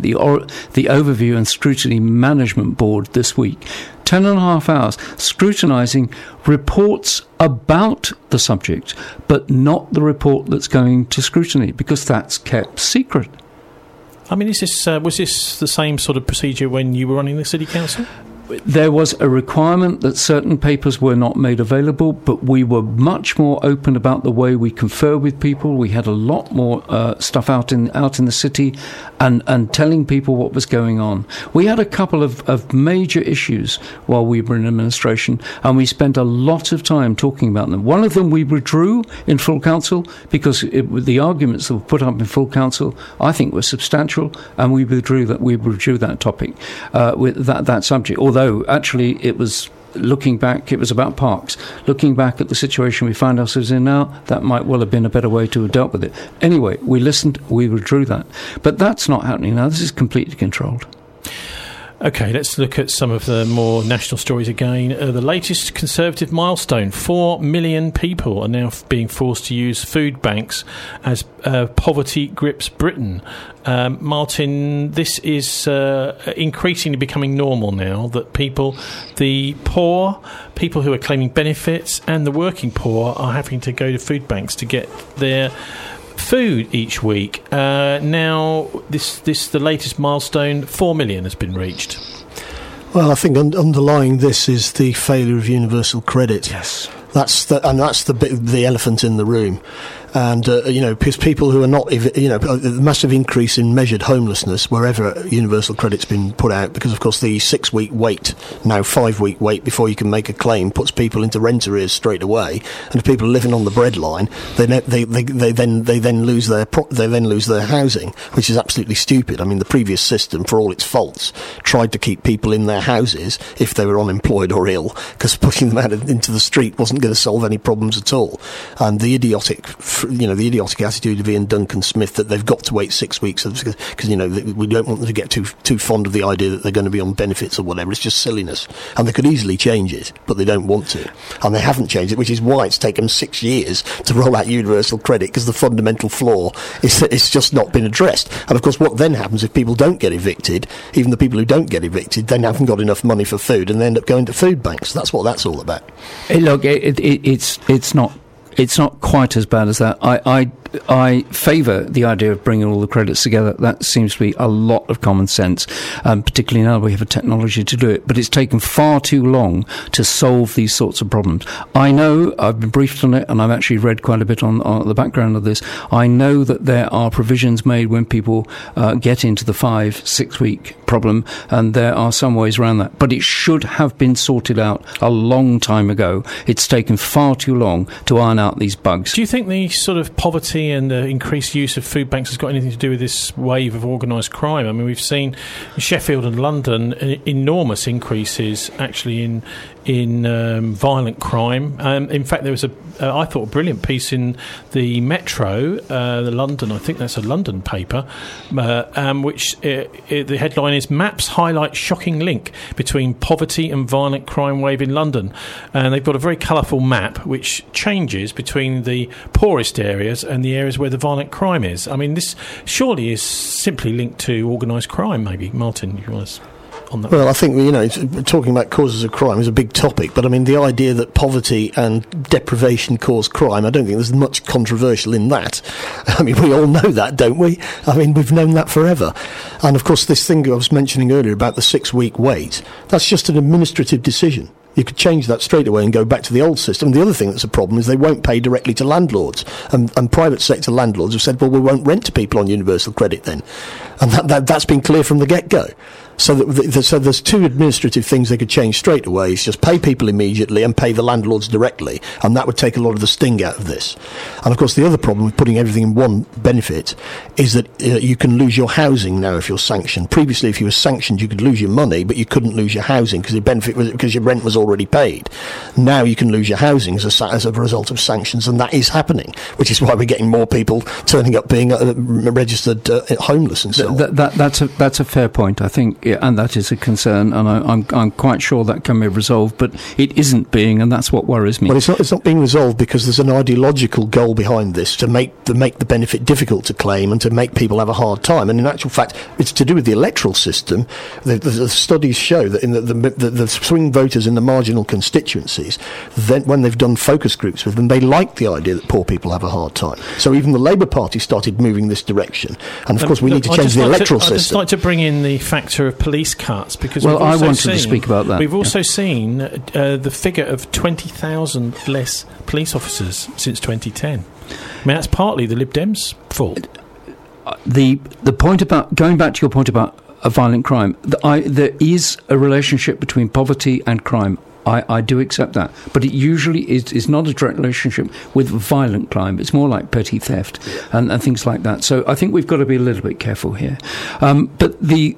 Overview and Scrutiny Management Board this week. 10.5 hours scrutinising reports about the subject, but not the report that's going to scrutiny, because that's kept secret. I mean, was this the same sort of procedure when you were running the City Council? There was a requirement that certain papers were not made available, but we were much more open about the way we confer with people. We had a lot more stuff out in the city and telling people what was going on. We had a couple of major issues while we were in administration, and we spent a lot of time talking about them. One of them we withdrew in full council because the arguments that were put up in full council, I think, were substantial, and we withdrew that topic with that subject. Although actually it was, looking back, it was about parks. Looking back at the situation we find ourselves in now, that might well have been a better way to have dealt with it. Anyway, we listened, we withdrew that. But that's not happening now. This is completely controlled. OK, let's look at some of the more national stories again. The latest Conservative milestone, 4 million people are now being forced to use food banks as poverty grips Britain. Martin, this is increasingly becoming normal now, that the poor, people who are claiming benefits and the working poor are having to go to food banks to get their food each week. Now, the latest milestone, 4 million has been reached. Well, I think underlying this is the failure of universal credit. Yes. That's the elephant in the room. And, because people who are not, the massive increase in measured homelessness wherever universal credit's been put out, because, of course, the 6-week wait, now 5-week wait before you can make a claim, puts people into rent arrears straight away. And if people are living on the breadline, they then lose their housing, which is absolutely stupid. I mean, the previous system, for all its faults, tried to keep people in their houses if they were unemployed or ill, because pushing them out into the street wasn't going to solve any problems at all. And the idiotic attitude of Ian Duncan Smith that they've got to wait 6 weeks because we don't want them to get too fond of the idea that they're going to be on benefits or whatever. It's just silliness, and they could easily change it, but they don't want to, and they haven't changed it, which is why it's taken 6 years to roll out universal credit, because the fundamental flaw is that it's just not been addressed. And of course, what then happens if people don't get evicted? Even the people who don't get evicted then haven't got enough money for food, and they end up going to food banks. That's what that's all about. Look, it's not quite as bad as that. I favour the idea of bringing all the credits together. That seems to be a lot of common sense, particularly now we have a technology to do it. But it's taken far too long to solve these sorts of problems. I know, I've been briefed on it, and I've actually read quite a bit on the background of this. I know that there are provisions made when people get into the 5-6 week problem, and there are some ways around that. But it should have been sorted out a long time ago. It's taken far too long to iron out these bugs. Do you think the sort of poverty and the increased use of food banks has got anything to do with this wave of organised crime? I mean, we've seen in Sheffield and London enormous increases actually in violent crime. In fact, there was I thought a brilliant piece in the Metro, the London, I think that's a London paper, which the headline is "Maps Highlight Shocking Link Between Poverty and Violent Crime Wave in London." And they've got a very colourful map which changes between the poorest areas and the areas where the violent crime is. I mean, this surely is simply linked to organised crime, maybe. Martin, you want to... Well, I think, talking about causes of crime is a big topic, but I mean, the idea that poverty and deprivation cause crime, I don't think there's much controversial in that. I mean, we all know that, don't we? I mean, we've known that forever. And of course, this thing I was mentioning earlier about the 6-week wait, that's just an administrative decision. You could change that straight away and go back to the old system. The other thing that's a problem is they won't pay directly to landlords. And private sector landlords have said, well, we won't rent to people on universal credit then. And that's been clear from the get-go. So there's two administrative things they could change straight away. It's just pay people immediately and pay the landlords directly, and that would take a lot of the sting out of this. And of course, the other problem with putting everything in one benefit is that you can lose your housing now if you're sanctioned. Previously, if you were sanctioned, you could lose your money, but you couldn't lose your housing because your rent was already paid. Now you can lose your housing as a result of sanctions, and that is happening, which is why we're getting more people turning up being registered homeless and so on. That's a fair point, I think. Yeah, and that is a concern, and I'm quite sure that can be resolved, but it isn't being, and that's what worries me. Well, it's not being resolved because there's an ideological goal behind this to make the benefit difficult to claim and to make people have a hard time. And in actual fact, it's to do with the electoral system. The studies show that in the swing voters in the marginal constituencies, then when they've done focus groups with them, they like the idea that poor people have a hard time. So even the Labour Party started moving this direction. And of course, we need to change the electoral system. I'd just like to bring in the factor of police cuts, because I wanted to speak about that. We've also seen the figure of 20,000 less police officers since 2010. I mean, that's partly the Lib Dems' fault. The point about going back to your point about a violent crime, there is a relationship between poverty and crime. I do accept that. But it usually is not a direct relationship with violent crime. It's more like petty theft and things like that. So I think we've got to be a little bit careful here. But the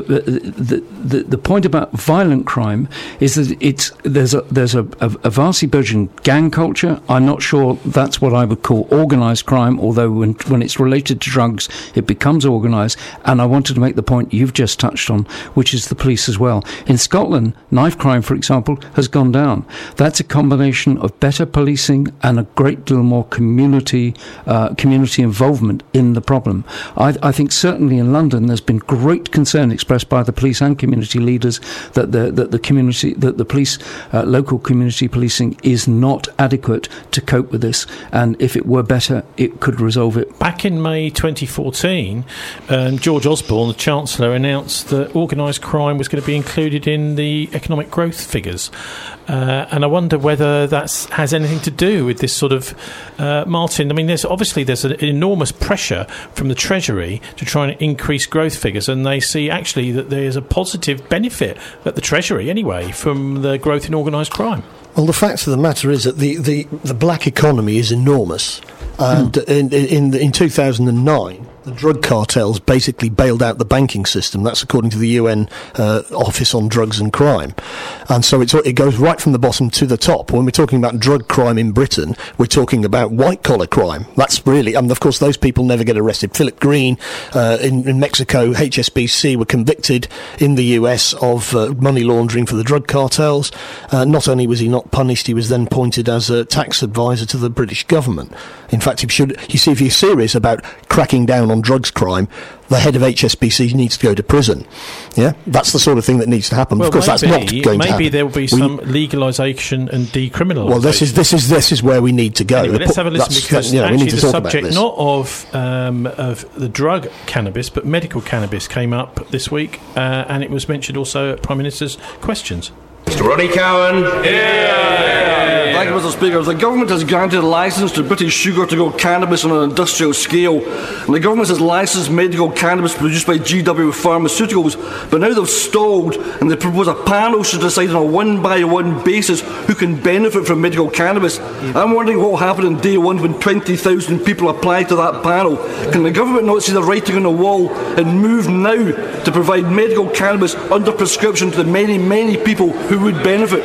point about violent crime is that there's a vastly burgeoning gang culture. I'm not sure that's what I would call organised crime, although when it's related to drugs, it becomes organised. And I wanted to make the point you've just touched on, which is the police as well. In Scotland, knife crime, for example, has gone down. That's a combination of better policing and a great deal more community involvement in the problem. I think certainly in London there's been great concern expressed by the police and community leaders that the police, local community policing, is not adequate to cope with this. And if it were better, it could resolve it. Back in May 2014, George Osborne, the Chancellor, announced that organised crime was going to be included in the economic growth figures. And I wonder whether that has anything to do with this sort of, Martin. I mean, there's an enormous pressure from the Treasury to try and increase growth figures, and they see actually that there's a positive benefit at the Treasury anyway from the growth in organised crime. Well, the fact of the matter is that the black economy is enormous, and in 2009. The drug cartels basically bailed out the banking system. That's according to the UN Office on Drugs and Crime. And so it goes right from the bottom to the top. When we're talking about drug crime in Britain, we're talking about white-collar crime. That's really... And, of course, those people never get arrested. Philip Green in Mexico, HSBC, were convicted in the US of money laundering for the drug cartels. Not only was he not punished, he was then appointed as a tax advisor to the British government. In fact, if you're serious about cracking down on drugs crime, the head of HSBC needs to go to prison. Yeah, that's the sort of thing that needs to happen. Well, of course, that's not going to happen. Maybe there will be some legalisation and decriminalisation. Well, this is where we need to go. Anyway, let's have a listen, because we need to the talk about subject this. not of the drug cannabis, but medical cannabis came up this week, and it was mentioned also at Prime Minister's questions. Mr. Roddy Cowan. Thank you, Mr. Speaker. The government has granted a licence to British Sugar to grow cannabis on an industrial scale, and the government has licensed medical cannabis produced by GW Pharmaceuticals, but now they've stalled and they propose a panel should decide on a one-by-one basis who can benefit from medical cannabis. I'm wondering what will happen on day one when 20,000 people apply to that panel. Can the government not see the writing on the wall and move now to provide medical cannabis under prescription to the many, many people who would benefit?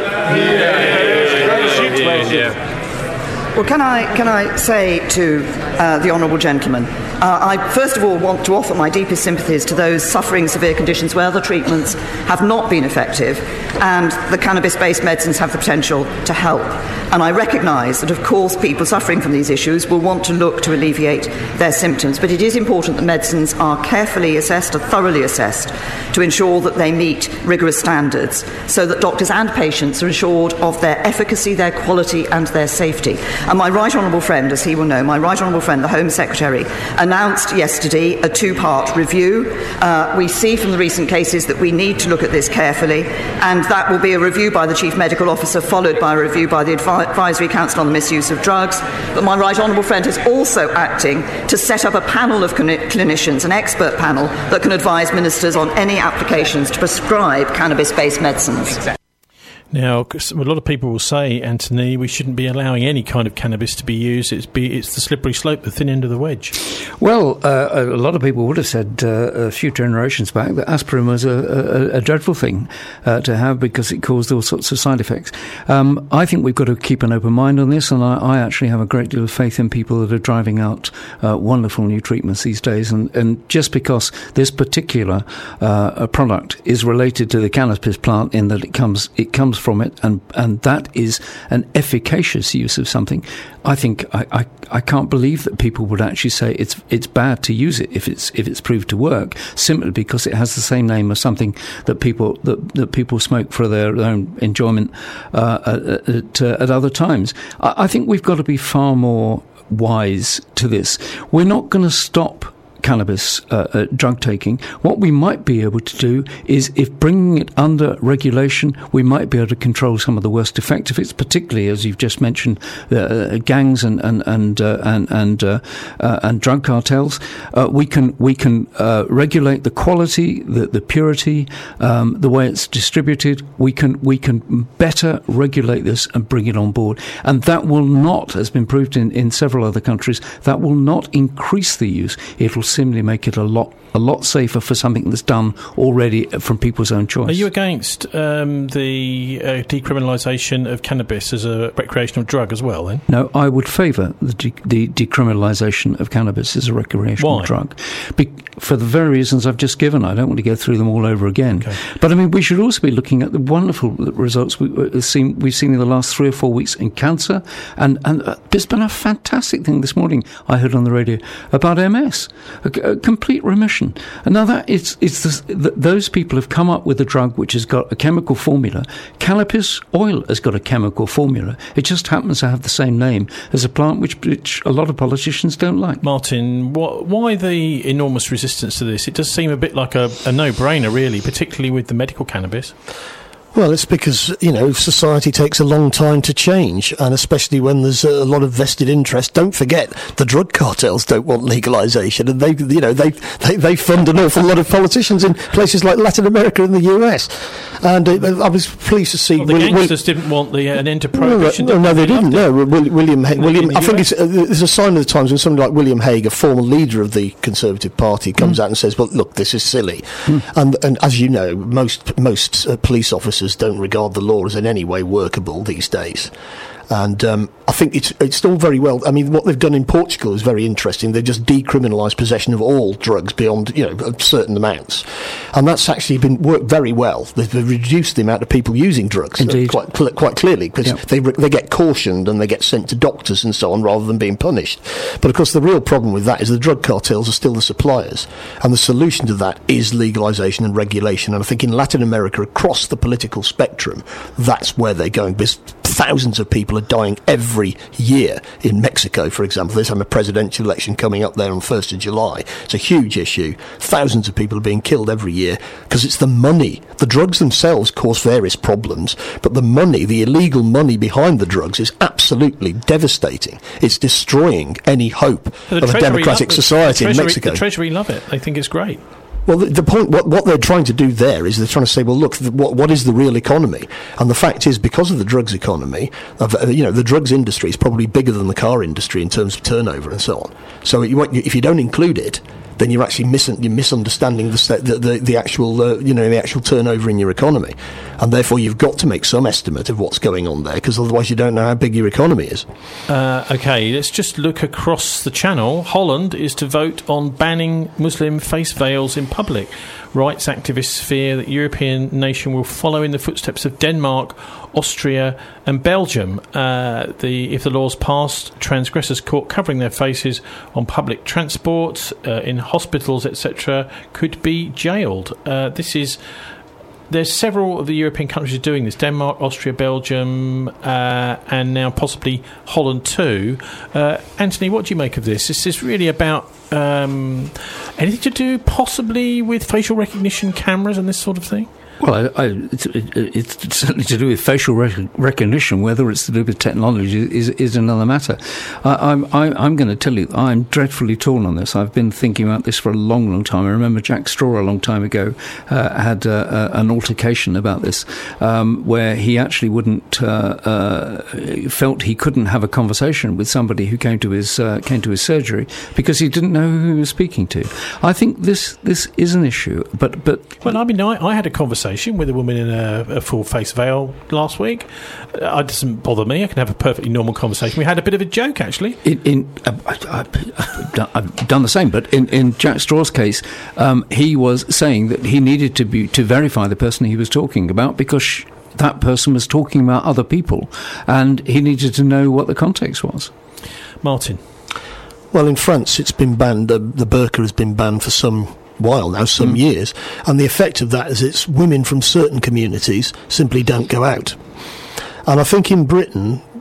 Well, can I say to the honourable gentleman, I first of all want to offer my deepest sympathies to those suffering severe conditions where the treatments have not been effective and the cannabis-based medicines have the potential to help. And I recognise that, of course, people suffering from these issues will want to look to alleviate their symptoms, but it is important that medicines are carefully assessed and thoroughly assessed to ensure that they meet rigorous standards so that doctors and patients are assured of their efficacy, their quality and their safety. And my right honourable friend, as he will know, the Home Secretary, announced yesterday a two-part review. We see from the recent cases that we need to look at this carefully, and that will be a review by the Chief Medical Officer followed by a review by the Advisory Council on the Misuse of Drugs. But my right honourable friend is also acting to set up a panel of clinicians, an expert panel, that can advise ministers on any applications to prescribe cannabis-based medicines. Now, a lot of people will say, Anthony, we shouldn't be allowing any kind of cannabis to be used. It's the slippery slope, the thin end of the wedge. Well, a lot of people would have said a few generations back that aspirin was a dreadful thing to have because it caused all sorts of side effects. I think we've got to keep an open mind on this, and I actually have a great deal of faith in people that are driving out wonderful new treatments these days. And just because this particular product is related to the cannabis plant in that it comes from it, and that is an efficacious use of something, I think I can't believe that people would actually say it's bad to use it if it's proved to work simply because it has the same name as something that people smoke for their own enjoyment at other times. I think we've got to be far more wise to this. We're not going to stop cannabis drug taking. What we might be able to do is, if bringing it under regulation, we might be able to control some of the worst effects of it, particularly, as you've just mentioned, gangs and drug cartels. We can regulate the quality, the purity, the way it's distributed. We can better regulate this and bring it on board, and that will not, has been proved in several other countries, that will not increase the use. It will simply make it a lot safer for something that's done already from people's own choice. Are you against the decriminalisation of cannabis as a recreational drug as well, then? No, I would favour the decriminalisation of cannabis as a recreational drug. For the very reasons I've just given. I don't want to go through them all over again. Okay. But, I mean, we should also be looking at the wonderful results we've seen in the last 3 or 4 weeks in cancer. And there's been a fantastic thing this morning I heard on the radio about MS, a complete remission. And now those people have come up with a drug which has got a chemical formula. Cannabis oil has got a chemical formula. It just happens to have the same name as a plant which a lot of politicians don't like. Martin, why the enormous resistance to this? It does seem a bit like a no-brainer, really, particularly with the medical cannabis. Well, it's because, society takes a long time to change, and especially when there's a lot of vested interest. Don't forget, the drug cartels don't want legalisation, and they fund an awful lot of politicians in places like Latin America and the US. And I was pleased to see... Well, the gangsters didn't want an end to prohibition. No, they didn't. No, William Hague... I think there's a sign of the times when somebody like William Hague, a former leader of the Conservative Party, comes out and says, well, look, this is silly. And as you know, most police officers don't regard the law as in any way workable these days. And I think it's all very well. I mean, what they've done in Portugal is very interesting. They've just decriminalised possession of all drugs beyond, certain amounts. And that's actually worked very well. They've reduced the amount of people using drugs quite clearly, because they get cautioned and they get sent to doctors and so on rather than being punished. But of course, the real problem with that is the drug cartels are still the suppliers. And the solution to that is legalisation and regulation. And I think in Latin America, across the political spectrum, that's where they're going. Because thousands of people are dying every year in Mexico, for example. There's a presidential election coming up there on 1st of July. It's a huge issue. Thousands of people are being killed every year because it's the money. The drugs themselves cause various problems, but the money, the illegal money behind the drugs is absolutely devastating. It's destroying any hope of a democratic society in Mexico. The Treasury love it. They think it's great. Well, the point, what they're trying to do there is they're trying to say, well, look, what is the real economy? And the fact is, because of the drugs economy, the drugs industry is probably bigger than the car industry in terms of turnover and so on. So if you don't include it, then you're actually misunderstanding the actual turnover in your economy, and therefore you've got to make some estimate of what's going on there, because otherwise you don't know how big your economy is. Okay, let's just look across the channel. Holland is to vote on banning Muslim face veils in public. Rights activists fear that European nation will follow in the footsteps of Denmark, Austria and Belgium. If the law's passed, transgressors caught covering their faces on public transport, in hospitals, etc., could be jailed. There's several of the European countries doing this: Denmark, Austria, Belgium, and now possibly Holland too. Anthony, what do you make of this? This is really about anything to do possibly with facial recognition cameras and this sort of thing? Well, it's certainly to do with facial recognition. Whether it's to do with technology is another matter. I'm going to tell you, I'm dreadfully torn on this. I've been thinking about this for a long, long time. I remember Jack Straw a long time ago had an altercation about this, where he actually felt he couldn't have a conversation with somebody who came to his surgery because he didn't know who he was speaking to. I think this is an issue, but well, I mean, I had a conversation with a woman in a full face veil last week. It doesn't bother me. I can have a perfectly normal conversation. We had a bit of a joke, actually. I've done the same, but in Jack Straw's case, he was saying that he needed to verify the person he was talking about because that person was talking about other people, and he needed to know what the context was. Martin. Well, in France, it's been banned. The burqa has been banned for some while now, some years, and the effect of that is it's women from certain communities simply don't go out. And I think in Britain,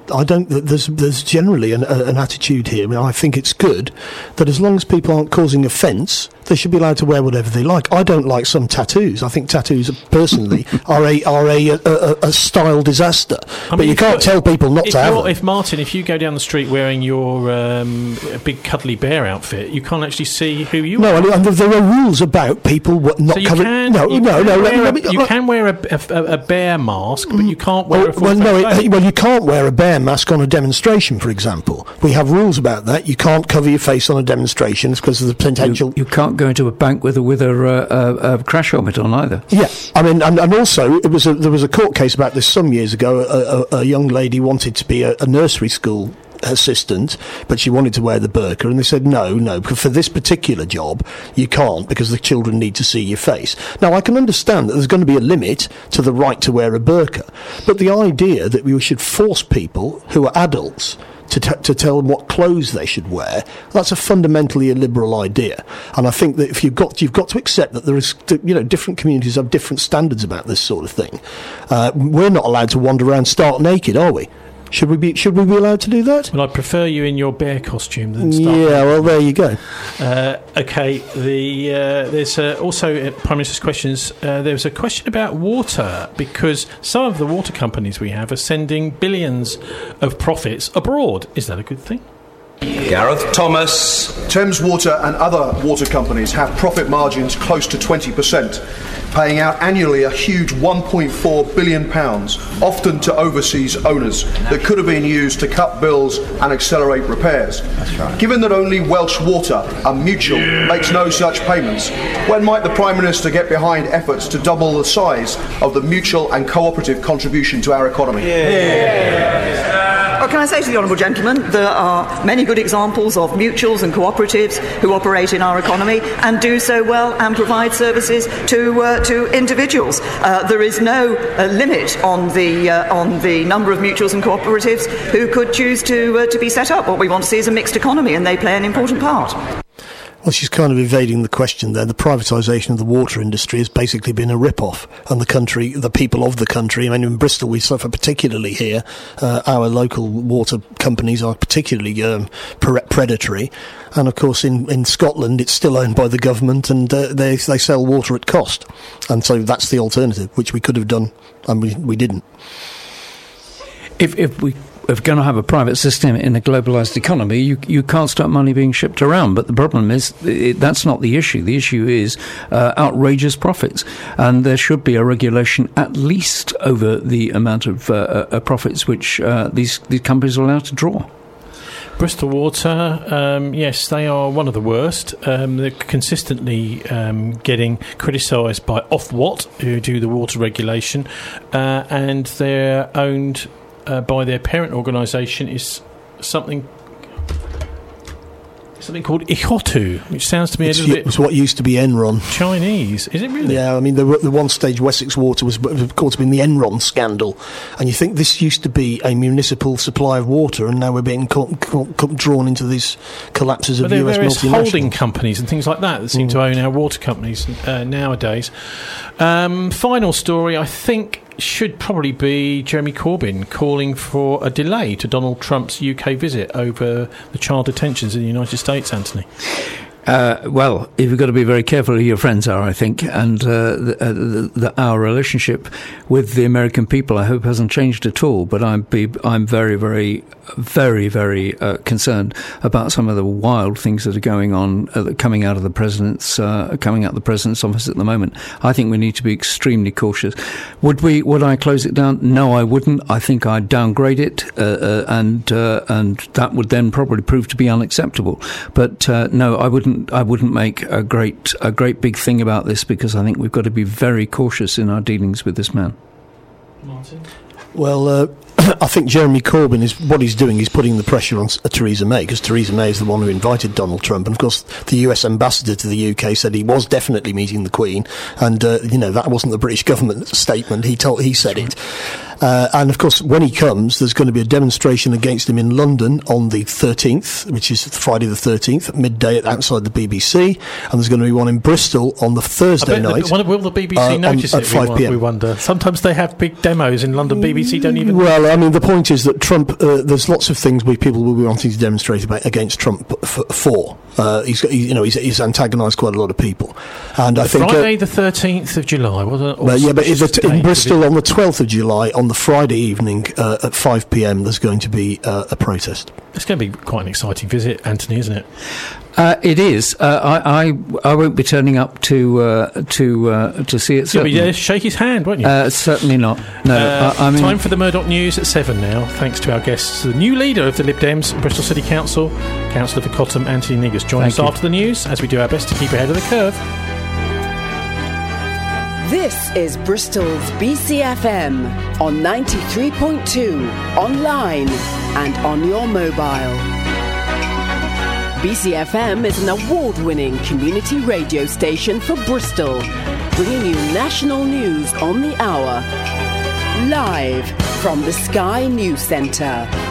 I don't. There's generally an attitude here. I mean, I think it's good that as long as people aren't causing offence, they should be allowed to wear whatever they like. I don't like some tattoos. I think tattoos, personally, are a style disaster. But you can't tell people not to have them. If you go down the street wearing your big cuddly bear outfit, you can't actually see who you are. No, and there are rules about people not covering. You can wear a bear mask, but you can't wear a full face. Well, you can't wear a bear mask on a demonstration, for example. We have rules about that. You can't cover your face on a demonstration because of the potential. You can't go into a bank with a crash helmet on either. Yeah, I mean, and also there was a court case about this some years ago. A young lady wanted to be a nursery school assistant, but she wanted to wear the burqa, and they said no, for this particular job you can't, because the children need to see your face. Now, I can understand that there's going to be a limit to the right to wear a burqa, but the idea that we should force people who are adults to tell them what clothes they should wear, that's a fundamentally illiberal idea. And I think that if you've got to accept that there is, different communities have different standards about this sort of thing. We're not allowed to wander around stark naked, are we? Should we be allowed to do that? Well, I'd prefer you in your bear costume than stark naked. Yeah, well, there you go. Okay, there's also at Prime Minister's Questions, there's a question about water, because some of the water companies we have are sending billions of profits abroad. Is that a good thing? Gareth Thomas. Thames Water and other water companies have profit margins close to 20%, paying out annually a huge £1.4 billion, often to overseas owners, that could have been used to cut bills and accelerate repairs. That's right. Given that only Welsh Water and Mutual makes no such payments, when might the Prime Minister get behind efforts to double the size of the mutual and cooperative contribution to our economy? Well, can I say to the Honourable Gentleman, there are many good examples of mutuals and cooperatives who operate in our economy and do so well and provide services to individuals. There is no limit on the number of mutuals and cooperatives who could choose to be set up. What we want to see is a mixed economy, and they play an important part. Well, she's kind of evading the question there. The privatisation of the water industry has basically been a rip-off, and the people of the country, I mean, in Bristol we suffer particularly here. Our local water companies are particularly predatory, and of course in Scotland it's still owned by the government, and they sell water at cost, and so that's the alternative, which we could have done, and we didn't. If we're going to have a private system in a globalised economy, you can't stop money being shipped around. But the problem is that's not the issue. The issue is outrageous profits, and there should be a regulation at least over the amount of profits which these companies are allowed to draw. Bristol Water, yes, they are one of the worst. They're consistently getting criticised by Ofwat, who do the water regulation, and they're owned by their parent organisation is something called Ihotu, which sounds to me a little bit... It's what used to be Enron. Chinese, is it really? Yeah, I mean, the one stage Wessex Water was caught up in the Enron scandal, and you think this used to be a municipal supply of water, and now we're being drawn into these collapses of US multinationals. There are various holding companies and things like that seem to own our water companies nowadays. Final story, I think, should probably be Jeremy Corbyn calling for a delay to Donald Trump's UK visit over the child detentions in the United States, Anthony. Well, you've got to be very careful who your friends are, I think, and our relationship with the American people, I hope, hasn't changed at all. But I'm very, very, very, very concerned about some of the wild things that are going on, coming out of the president's office at the moment. I think we need to be extremely cautious. Would I close it down? No, I wouldn't. I think I'd downgrade it, and that would then probably prove to be unacceptable. But no, I wouldn't make a great big thing about this, because I think we've got to be very cautious in our dealings with this man. Martin? Well, I think Jeremy Corbyn he's doing. He's putting the pressure on Theresa May, because Theresa May is the one who invited Donald Trump, and of course the US ambassador to the UK said he was definitely meeting the Queen, and that wasn't the British government statement. He said it. And of course, when he comes, there's going to be a demonstration against him in London on the 13th, which is Friday the 13th, at midday outside the BBC. And there's going to be one in Bristol on the Thursday night. Will the BBC notice at 5 p.m? We wonder. Sometimes they have big demos in London. BBC don't even. Well, I mean, the point is that Trump. There's lots of things people will be wanting to demonstrate against Trump for. He's antagonised quite a lot of people, and I think Friday the 13th of July. In Bristol on the 12th of July on the Friday evening at 5 p.m. There's going to be a protest. It's going to be quite an exciting visit, Anthony, isn't it? It is. I won't be turning up to see it. You'll be there to shake his hand, won't you? Certainly not. No. Time for the Murdoch News at 7 now. Thanks to our guests, the new leader of the Lib Dems, Bristol City Council, Councillor for Cottam, Anthony Negus. Join us after the news as we do our best to keep ahead of the curve. This is Bristol's BCFM on 93.2, online and on your mobile. BCFM is an award-winning community radio station for Bristol, bringing you national news on the hour. Live from the Sky News Centre.